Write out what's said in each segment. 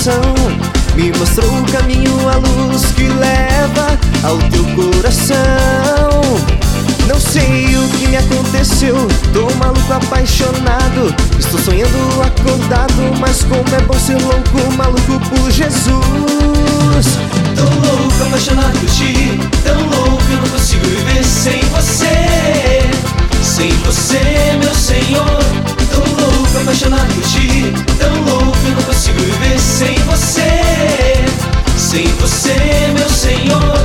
coração. Me mostrou o caminho, a luz que leva ao teu coração. Não sei o que me aconteceu, tô maluco, apaixonado. Estou sonhando acordado, mas como é bom ser louco, maluco por Jesus. Tão louco, apaixonado por ti, tão louco, eu não consigo viver sem você. Sem você, meu Senhor. Tão louco, apaixonado por ti, tão louco, eu não consigo viver sem você. Sem você, meu Senhor.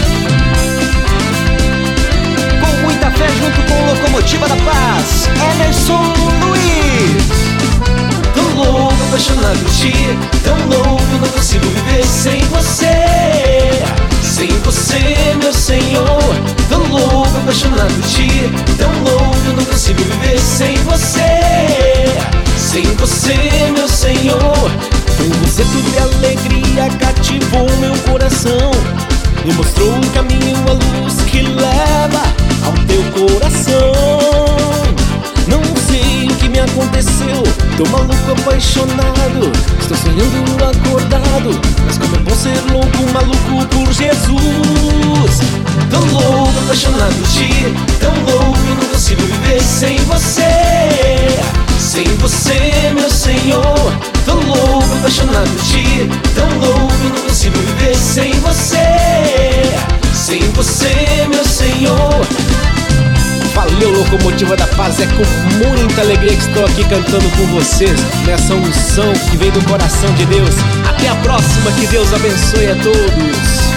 Com muita fé junto com o Locomotiva da Paz, Emerson Luiz. Tão louco, apaixonado por ti, tão louco, eu não consigo viver sem você. Sem você, meu Senhor. Tão louco, apaixonado por ti, tão louco, eu não consigo viver sem você. Sem você, meu Senhor. Com você tudo é alegria, cativou meu coração. Me mostrou o caminho, a luz que leva ao teu coração. Não sei o que me aconteceu, tô maluco, apaixonado. Estou sonhando acordado, mas como é bom ser louco, maluco por Jesus. Tão louco, apaixonado por ti, tão louco, eu não consigo viver sem você. Sem você, meu Senhor. Tão louco, apaixonado por ti, tão louco, eu não consigo viver sem você. Sem você, meu Senhor. Valeu, Locomotiva da Paz, é com muita alegria que estou aqui cantando com vocês nessa unção que vem do coração de Deus. Até a próxima, que Deus abençoe a todos.